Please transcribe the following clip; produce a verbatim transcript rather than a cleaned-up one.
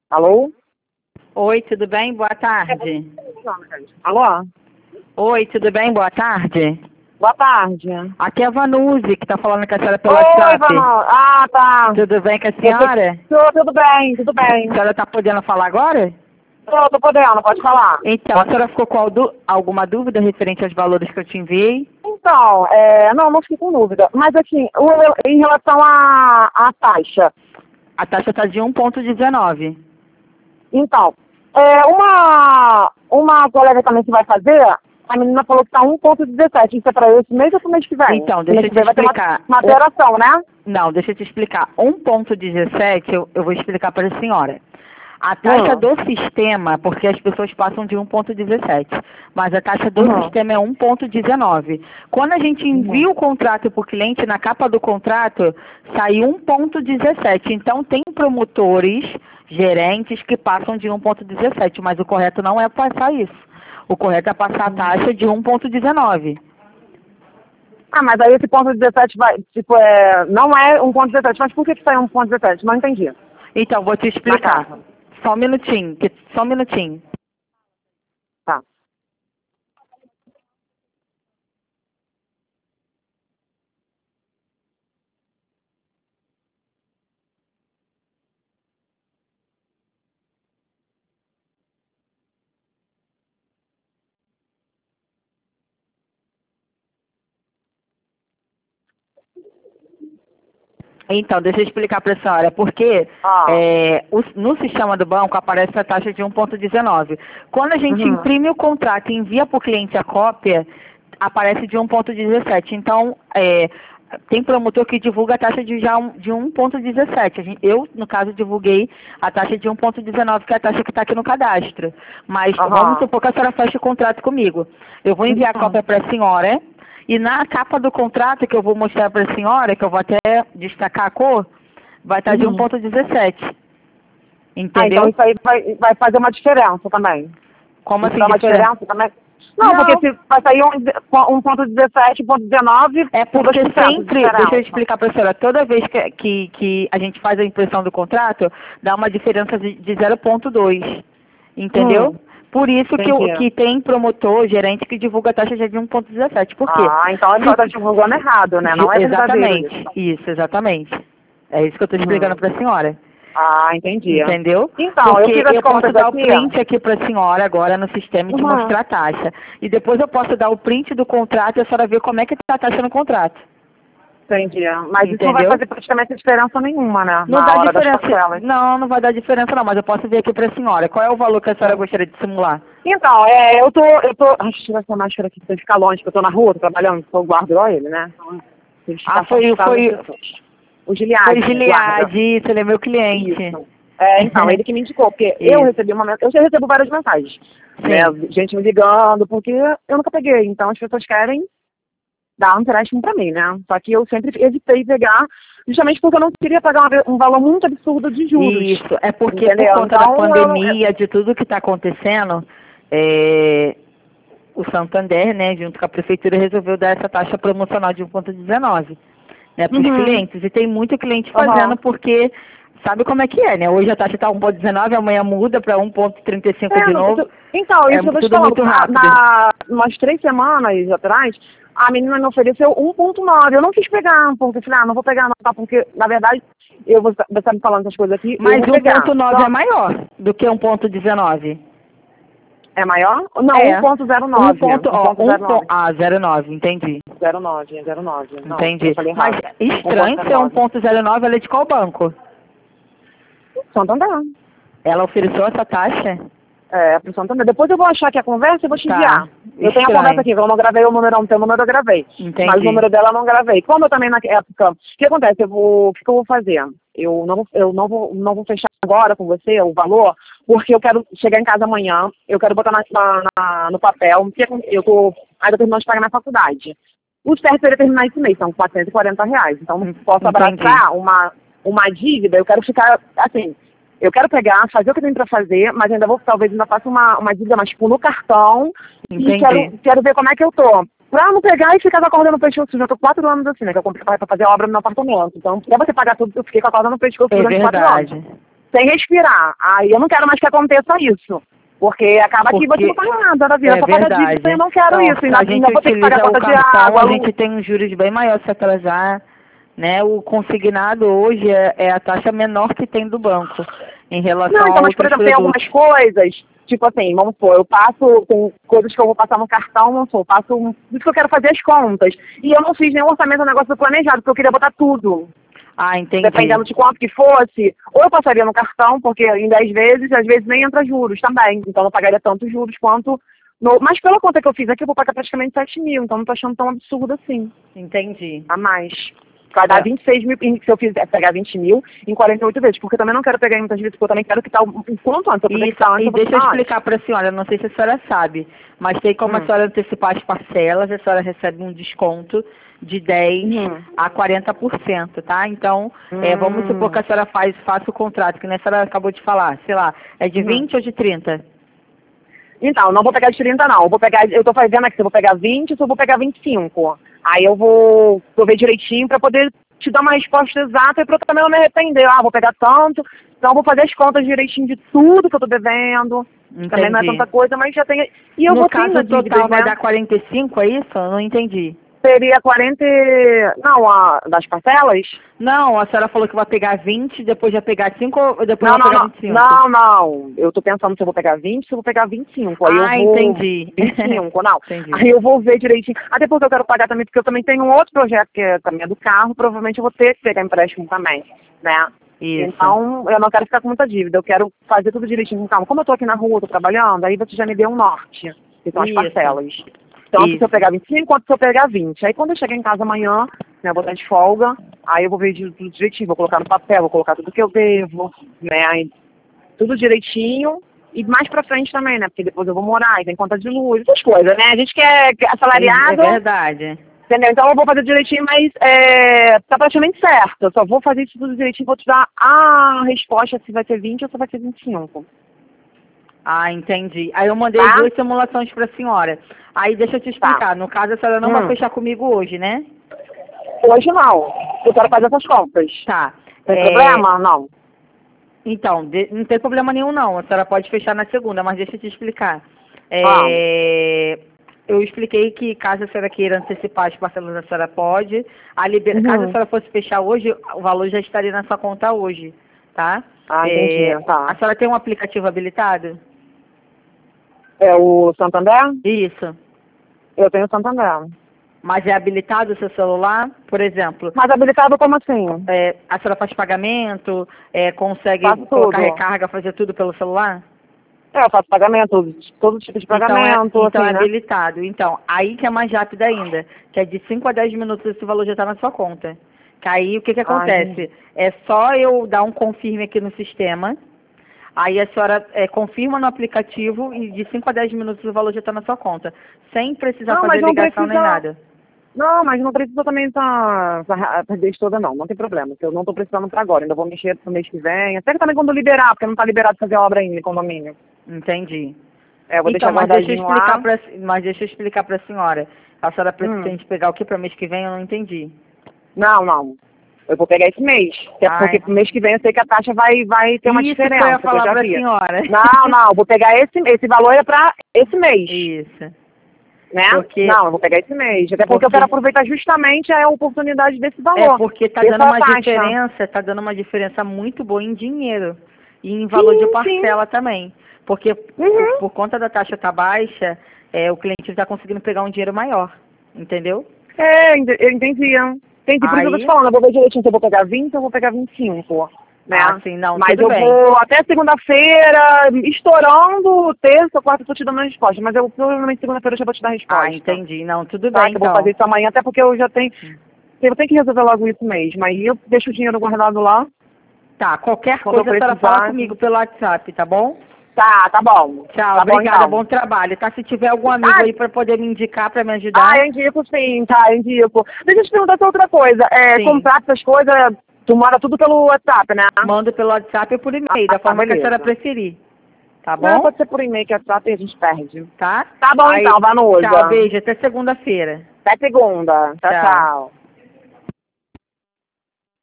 Alô? Oi, tudo bem? Boa tarde. Alô? Oi, tudo bem? Boa tarde. Boa tarde. Aqui é a Vanuzi, que está falando com a senhora pelo Oi, WhatsApp. Vanu. Ah, tá. Tudo bem com a Eu senhora? tô- Tudo bem, tudo bem. A senhora está podendo falar agora? Tô, tô podendo, pode falar. Então, a senhora ficou com aldu- alguma dúvida referente aos valores que eu te enviei? Então, é, não, não fiquei com dúvida. Mas assim, o- em relação à à taxa, A taxa está de um vírgula dezenove. então, é, uma, uma colega também que vai fazer, a menina falou que tá um ponto dezessete. Isso é pra esse mês ou pro mês que vem? Então, No deixa mês eu que te vem vai ter uma, explicar. uma alteração, né? Não, deixa eu te explicar. um vírgula dezessete eu, eu vou explicar para a senhora. A taxa Hum. do sistema, porque as pessoas passam de um vírgula dezessete, mas a taxa do Uhum. sistema é um vírgula dezenove. Quando a gente envia o contrato para o cliente, na capa do contrato, sai um vírgula dezessete. Então, tem promotores, gerentes, que passam de um vírgula dezessete, mas o correto não é passar isso. O correto é passar a taxa de um vírgula dezenove. Ah, mas aí esse ponto dezessete vai, tipo, é, não é um ponto dezessete, mas por que que sai um ponto dezessete? Não entendi. Então, vou te Na explicar. capa. Só um minutinho, que- só um minutinho. Tá. Então, deixa eu explicar para a senhora. Porque Ah. é, o- no sistema do banco aparece a taxa de um vírgula dezenove. Quando a gente Uhum. imprime o contrato e envia para o cliente a cópia, aparece de um vírgula dezessete. Então, é, tem promotor que divulga a taxa de já um, de um vírgula dezessete. A gente- Eu, no caso, divulguei a taxa de um vírgula dezenove, que é a taxa que está aqui no cadastro. Mas Aham. vamos supor que a senhora feche o contrato comigo. Eu vou enviar a Uhum. cópia para a senhora. E na capa do contrato que eu vou mostrar para a senhora, que eu vou até destacar a cor, vai estar de Uhum. um vírgula dezessete. Ah, Entendeu? então isso aí vai, vai fazer uma diferença também. Como Isso assim dá uma diferente? diferença também? Não, Não. porque se vai sair um, um ponto dezessete, ponto dezenove, É por porque dois por cento de sempre, diferença. deixa eu explicar para a senhora, toda vez que, que, que a gente faz a impressão do contrato, dá uma diferença de, de zero vírgula dois. Entendeu? Hum. Por isso que, o- Entendi. que tem promotor, gerente, que divulga a taxa já de um vírgula dezessete. Por quê? Ah, então ele está divulgando errado, né? Não é verdadeiro Exatamente. isso. Isso, exatamente. É isso que eu estou explicando Uhum. para a senhora. Ah, entendi. Entendeu? Então, Porque eu fiz as eu posso contas dar aqui. o print aqui para a senhora agora no sistema e te Uhum. mostrar a taxa. E depois eu posso dar o print do contrato e a senhora ver como é que está a taxa no contrato. Entendi. Mas isso não vai Entendeu? fazer praticamente diferença nenhuma, né? Não Na dá hora das diferença. parcelas. Não, não vai dar diferença não, mas eu posso ver aqui para a senhora. Qual é o valor que a senhora gostaria de simular? Então, é, eu tô, eu tô, ai, deixa eu tirar essa máscara aqui pra ficar longe, que eu tô na rua, tô trabalhando, sou guarda igual ele, né? Então, tem que Ah, ficar foi, afastado foi, das pessoas. O Giliade, foi guarda. Gilead, isso, ele é meu cliente. Isso. É, então, ele que me indicou, porque eu Isso. recebi uma mensagem, eu já recebo várias mensagens, né? Sim. Gente me ligando, porque eu nunca peguei, então as pessoas querem dar um empréstimo pra mim, né? Só que eu sempre evitei pegar, justamente porque eu não queria pagar uma- um valor muito absurdo de juros. Isso, é porque Entendeu? por conta Então, da eu- pandemia, de tudo que está acontecendo, é, o Santander, né, junto com a prefeitura, resolveu dar essa taxa promocional de um vírgula dezenove, né, para os Uhum. clientes. E tem muito cliente Aham. fazendo porque sabe como é que é, né? Hoje a taxa está um vírgula dezenove, amanhã muda para um vírgula trinta e cinco É, de não, novo. tu- então, É isso que eu tô te tudo falando. muito Na, rápido. na, umas três semanas atrás, a menina me ofereceu um ponto nove. Eu não quis pegar, porque eu falei, ah, não vou pegar não, tá? Porque, na verdade, eu vou você tá me falando essas coisas aqui, Mas eu vou um pegar. vírgula nove Só- é maior do que um vírgula dezenove. É maior? Não, É. um ponto zero Um nove. ponto, ó, um zero nove. ponto, ah, zero vírgula nove, entendi. zero nove, zero nove. Não, Entendi. eu falei Mas errado. estranho ser um ponto zero nove, ela é de qual banco? Santander. Ela ofereceu essa taxa? É, pro Santander. Depois eu vou achar aqui a conversa e vou te Tá. enviar. Eu tenho a Estranho. conversa aqui, eu não gravei o número, não tem o número eu gravei. Entendi. Mas o número dela eu não gravei. Como eu também na época, o que acontece? Eu vou, o que, que eu vou fazer? Eu não, eu não vou, não vou fechar agora com você o valor, porque eu quero chegar em casa amanhã, eu quero botar na, na, na- no papel, porque eu tô, ainda terminando de pagar na faculdade. O certo seria terminar esse mês, são quatrocentos e quarenta reais. Então não posso Entendi. abraçar uma, uma dívida, eu quero ficar, assim, eu quero pegar, fazer o que tem pra fazer, mas ainda vou, talvez ainda faça uma, uma dívida, mas tipo, no cartão, Entendi. e quero, quero ver como é que eu tô. Pra não pegar e ficar com a corda no pescoço, já tô quatro anos assim, né, que eu comprei pra fazer a obra no meu apartamento. Então, pra você pagar tudo, eu fiquei com a corda no pescoço É durante quatro verdade. anos. sem respirar. Aí eu não quero mais que aconteça isso. Porque acaba Porque que você não paga nada da vida, é só paga verdade. dívida, eu não quero Então, isso. a Ainda, gente ainda vou ter que pagar utiliza o conta de cartão, água. a gente tem um juros bem maior se atrasar, né? O consignado hoje é, é a taxa menor que tem do banco em relação Não, então, a mas por outros exemplo, tem produtos. algumas coisas, tipo assim, vamos supor, eu passo, tem coisas que eu vou passar no cartão, vamos supor, eu passo, um, isso que eu quero fazer as contas. E eu não fiz nenhum orçamento, um negócio planejado, porque eu queria botar tudo. Ah, entendi. Dependendo de quanto que fosse, ou eu passaria no cartão, porque em dez vezes, às vezes nem entra juros também. Então eu pagaria tantos juros quanto. No, mas pela conta que eu fiz aqui, eu vou pagar praticamente sete mil, então não tô achando tão absurdo assim. Entendi. A mais. Vai dar É. vinte e seis mil, se eu fizer pegar vinte mil em quarenta e oito vezes, porque eu também não quero pegar em muitas vezes, porque eu também quero quitar o o quanto antes. Eu puder Isso, quitar antes, e eu vou deixa eu quitar antes. explicar para a senhora, não sei se a senhora sabe, mas tem como a Hum. senhora antecipar as parcelas, a senhora recebe um desconto de dez Uhum. a quarenta por cento, tá? Então, é, vamos supor que Hum. a senhora faz, faça o contrato, que nem a senhora acabou de falar, sei lá, é de Uhum. vinte ou de trinta? Então, não vou pegar de trinta não. Eu vou pegar, eu tô fazendo aqui, se eu vou pegar vinte ou se eu vou pegar vinte e cinco. Aí eu vou, vou ver direitinho pra poder te dar uma resposta exata e pra eu também não me arrepender. Ah, vou pegar tanto. Então eu vou fazer as contas direitinho de tudo que eu tô devendo. Também não é Entendi. tanta coisa, mas já tem. E eu No vou caso tendo dívidas, total vai né? dar quarenta e cinco, é isso? Eu não entendi. Seria quarenta. e- Não, a das parcelas? Não, a senhora falou que vai pegar vinte, depois vai pegar cinco ou depois Não, vai não, pegar não. vinte e cinco? Não, não. Eu tô pensando se eu vou pegar vinte, se eu vou pegar vinte e cinco. Aí eu Ah, vou. entendi. vinte e cinco, não. Entendi. Aí eu vou ver direitinho. Até porque eu quero pagar também, porque eu também tenho um outro projeto que é, também é do carro. Provavelmente eu vou ter que pegar empréstimo também, né? Isso. Então, eu não quero ficar com muita dívida. Eu quero fazer tudo direitinho com calma. Como eu tô aqui na rua, tô trabalhando, aí você já me deu um norte, que são as Isso. parcelas. Tanto Isso. se eu pegar vinte e cinco, quanto se eu pegar vinte. Aí quando eu chegar em casa amanhã, né, eu vou estar de folga, aí eu vou ver de- tudo direitinho, vou colocar no papel, vou colocar tudo que eu devo, né, aí tudo direitinho. E mais pra frente também, né, porque depois eu vou morar, e tem conta de luz, essas coisas, né, a gente que é que é É assalariado, verdade. entendeu? Então eu vou fazer direitinho, mas é, tá praticamente certo, eu só vou fazer isso tudo direitinho, vou te dar a resposta se vai ser vinte ou se vai ser vinte e cinco. Ah, entendi. Aí eu mandei Tá? duas simulações para a senhora. Aí deixa eu te explicar. No caso, a senhora não vai Hum. fechar comigo hoje, né? Hoje não, eu quero fazer essas compras. Tá. Tem É, problema? Não. Então, de- não tem problema nenhum não. A senhora pode fechar na segunda, mas deixa eu te explicar. Ah. É, eu expliquei que caso a senhora queira antecipar as parcelas, a senhora pode. A liber... Uhum. Caso a senhora fosse fechar hoje, o valor já estaria na sua conta hoje, tá? Ah, É, entendi, tá. A senhora tem um aplicativo habilitado? É o Santander? Isso. Eu tenho Santander. Mas é habilitado o seu celular? Por exemplo, Mas habilitado como assim? é, a senhora faz pagamento, é, consegue Faço colocar tudo. recarga, fazer tudo pelo celular? É, eu faço pagamento, todo tipo de pagamento, Então é, então assim, é né? habilitado. Então, aí que é mais rápido ainda, que é de cinco a dez minutos esse valor já está na sua conta. Que aí o que, que Ah, acontece? entendi. É só eu dar um confirme aqui no sistema, aí a senhora é, confirma no aplicativo e de cinco a dez minutos o valor já está na sua conta. Sem precisar Não, fazer mas não ligação nem precisa... nada. Não, mas não precisa também estar tá, tá, vez toda, não. Não tem problema. Eu não tô precisando pra agora. Ainda vou mexer pro mês que vem. Até que também quando liberar, porque não tá liberado fazer obra ainda em condomínio. Entendi. É, eu vou Então, deixar mas deixa eu guardadinho explicar lá. pra, mas deixa eu explicar para a senhora. A senhora Hum. pretende pegar o que para mês que vem? Eu não entendi. Não, não. Eu vou pegar esse mês. Até Ai. porque pro mês que vem eu sei que a taxa vai, vai ter uma Isso diferença. que eu ia que falar já para a vi. senhora. Não, não. Eu vou pegar esse, esse valor é pra esse mês. Isso. Né? Porque- Não, eu vou pegar esse mês. Até porque, Porque- eu quero aproveitar justamente a oportunidade desse valor. É porque tá dessa dando uma taxa. diferença, tá dando uma diferença muito boa em dinheiro e em valor Sim, de sim. parcela também. Porque Uhum. por, por conta da taxa tá baixa, é, o cliente está conseguindo pegar um dinheiro maior, entendeu? É, ent- eu entendi. Entendi. Por isso que eu tô Aí- te falando. Eu vou ver direitinho se eu vou pegar vinte ou eu vou pegar vinte e cinco. Né? Ah, sim, não, Mas tudo eu bem. vou até segunda-feira, estourando, terça, quarta, eu tô te dando a resposta. Mas eu provavelmente segunda-feira eu já vou te dar a resposta. Ah, entendi. Não, tudo Tá, bem, que eu vou então. fazer isso amanhã, até porque eu já tenho... Eu tenho que resolver logo isso mesmo. Aí eu deixo o dinheiro guardado lá. Tá, qualquer Quando eu coisa a senhora precisar, fala comigo pelo WhatsApp, tá bom? Tá, tá bom. Tchau, tá bom, obrigada, então. bom trabalho, tá? Se tiver algum amigo Ah, aí pra poder me indicar, pra me ajudar. Ah, eu indico sim, tá, eu indico. Deixa eu te perguntar só outra coisa. É, Sim. comprar essas coisas, tu mora tudo pelo WhatsApp, né? Mando pelo WhatsApp ou por e-mail, Ah, da forma que a beleza. senhora preferir. Tá Não, bom? pode ser por e-mail que é WhatsApp e a gente perde. Tá? Tá bom Aí- então, Vanusa. Tchau, beijo, até segunda-feira. Até segunda. Tchau, Tchau. tchau.